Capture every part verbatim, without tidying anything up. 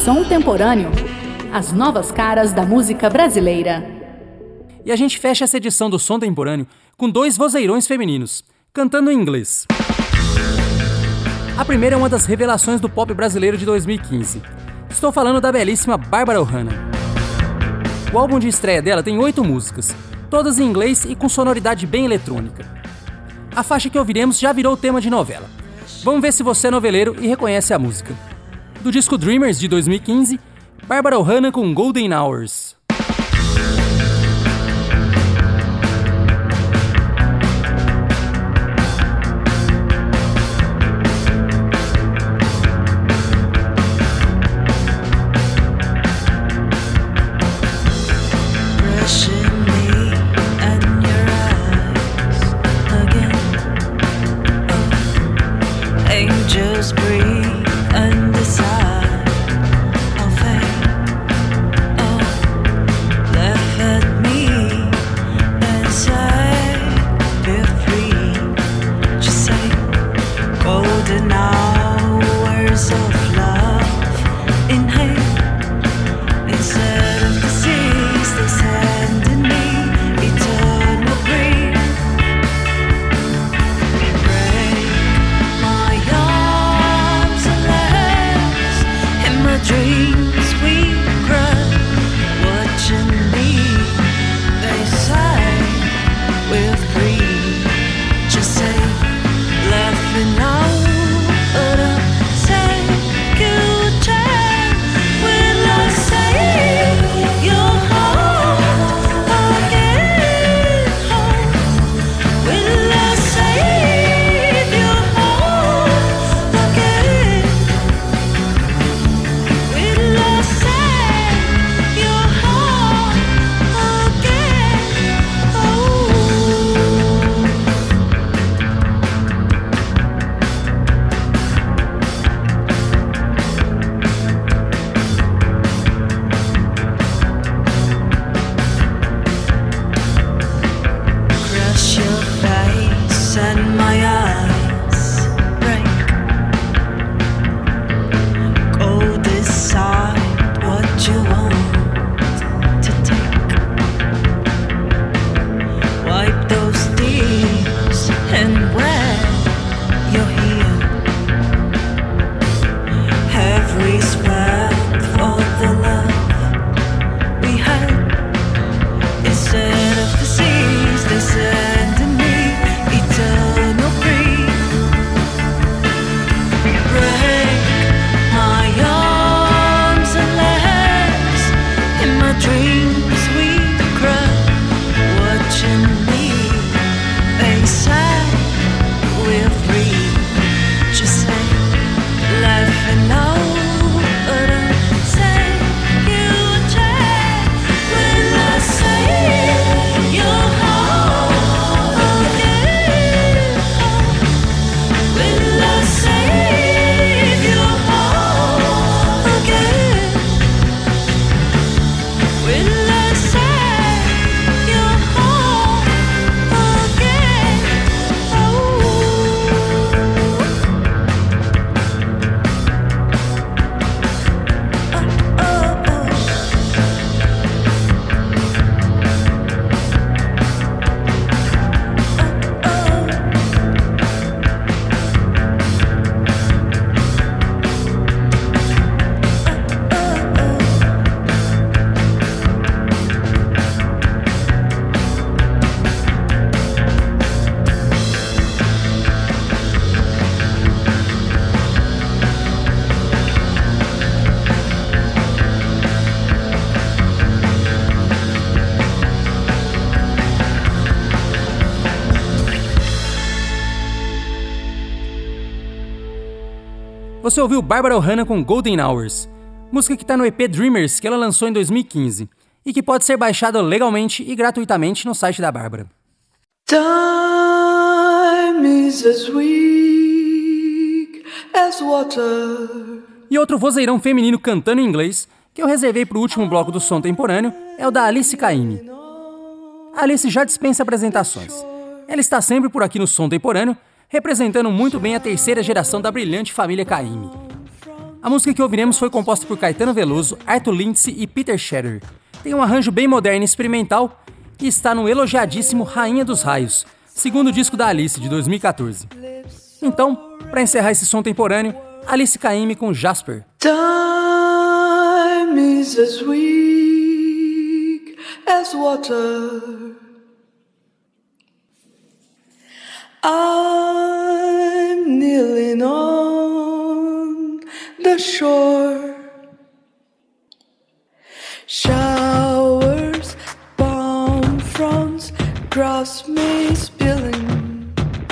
Som Temporâneo, as novas caras da música brasileira. E a gente fecha essa edição do Som Temporâneo com dois vozeirões femininos, cantando em inglês. A primeira é uma das revelações do pop brasileiro de dois mil e quinze. Estou falando da belíssima Bárbara Ohana. O álbum de estreia dela tem oito músicas, todas em inglês e com sonoridade bem eletrônica. A faixa que ouviremos já virou tema de novela. Vamos ver se você é noveleiro e reconhece a música. Do disco Dreamers de dois mil e quinze, Bárbara Ohana com Golden Hours. Just breathe and decide. I'll fade. Oh, laugh at me and say, be free. Just say, golden hours of love in hand. Instead of disease, they send in me eternal grief. Dreams we cry, watching me. They say we're free. Just say, laughing out. Say you change. Will I save your heart again? Will I save your heart again? Will I save your heart again? Oh. Crush your face and my eyes break. Go decide what you want to take. Wipe those tears and when you're here, have respect for the love we had. Instead of disease, they send to me eternal grief. Break my arms and legs. In my dreams we cry, watching me. They say we're free. Just say, laughing out. Say you change. Will I save your heart again? Will I save your heart again? Will I save your heart again? Oh. Oh, oh, oh. Você ouviu Bárbara Ohana com Golden Hours, música que está no E P Dreamers que ela lançou em dois mil e quinze e que pode ser baixada legalmente e gratuitamente no site da Bárbara. Time is as weak as water. E outro vozeirão feminino cantando em inglês que eu reservei para o último bloco do Som Temporâneo é o da Alice Caymmi. A Alice já dispensa apresentações. Ela está sempre por aqui no Som Temporâneo, representando muito bem a terceira geração da brilhante família Caymmi. A música que ouviremos foi composta por Caetano Veloso, Arthur Lindsay e Peter Chatterer. Tem um arranjo bem moderno e experimental e está no elogiadíssimo Rainha dos Raios, segundo disco da Alice, de dois mil e catorze. Então, para encerrar esse som temporâneo, Alice Caymmi com Jasper. Time is as weak as water. I'm kneeling on the shore. Showers, palm fronds, cross me spilling.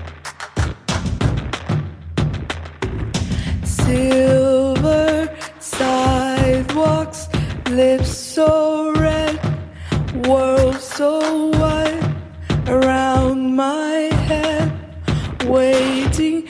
Silver sidewalks, lips so red, world so wide around my head, waiting.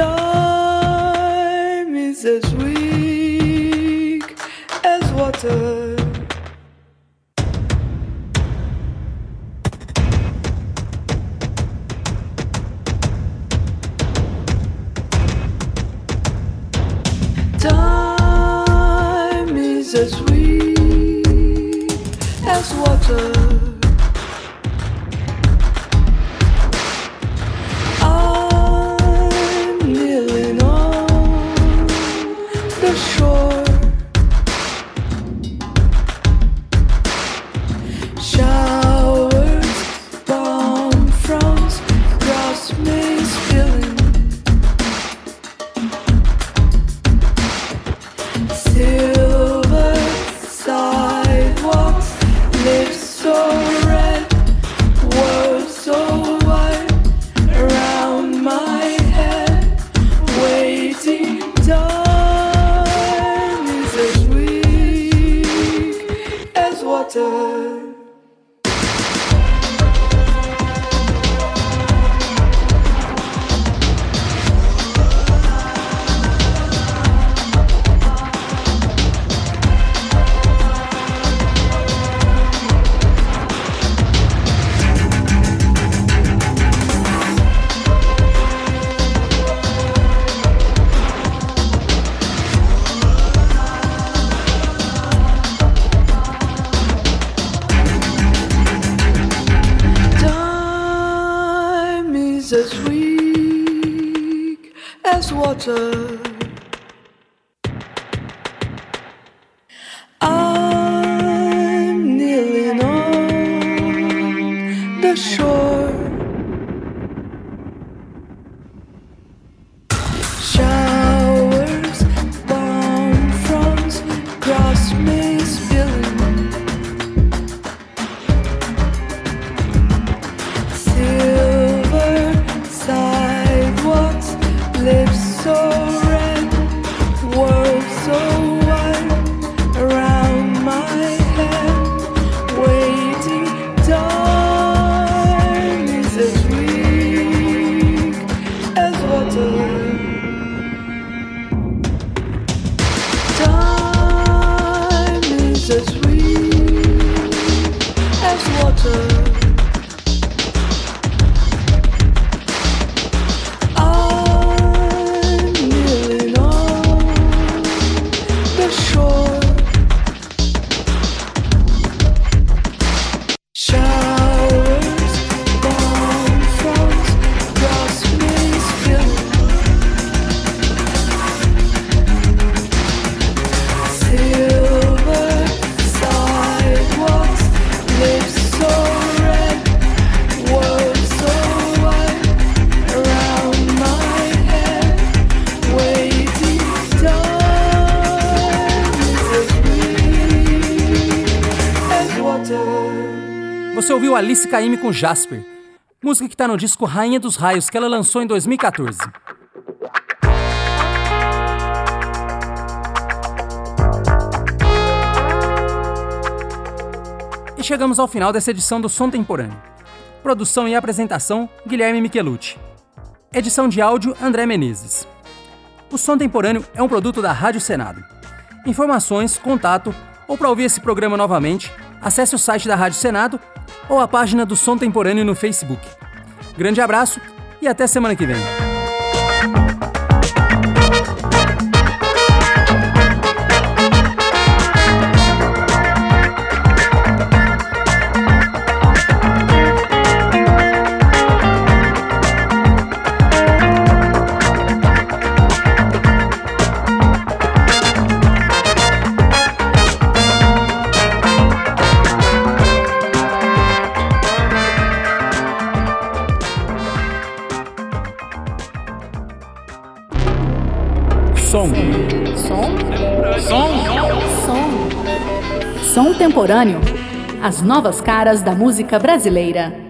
Time is as weak as water. Time is as weak as water. I'm kneeling on the shore. Showers, palm fronds, cross me spilling. Silver sidewalks, lips so red, world so wide around my head, waiting. Time is as weak as water. Time is as weak as water. I'm kneeling on the shore. Showers, palm fronds, cross me spilling. Silver sidewalks, lips so red, world so wide around my head, waiting. Time is as weak as water. Time is as weak as water. I'm kneeling on the shore. Showers, palm fronds, cross me spilling. Silver sidewalks, lips so red, world so wide around my head, waiting. Time is as weak as water. Você ouviu Alice Caymmi com Jasper, música que tá no disco Rainha dos Raios, que ela lançou em dois mil e catorze. E chegamos ao final dessa edição do Som Temporâneo. Produção e apresentação, Guilherme Michelucci. Edição de áudio, André Menezes. O Som Temporâneo é um produto da Rádio Senado. Informações, contato ou para ouvir esse programa novamente, acesse o site da Rádio Senado ou a página do Som Temporâneo no Facebook. Grande abraço e até semana que vem. Som. Som? Som. Som. Som temporâneo. As novas caras da música brasileira.